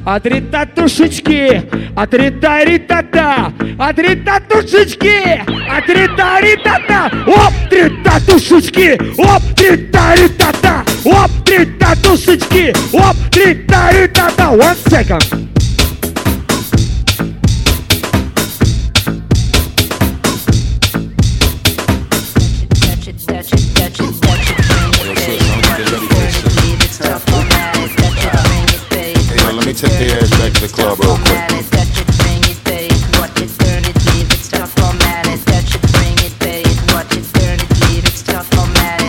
А три татушечки, а три та-ри-та-та, а три татушечки, а три та-ри-та-та. Оп, три татушечки, оп, три та-ри-та-та, оп, три татушечки, оп, три та-ри-та-та. 1 second. Let me take the ass back to the club real quick.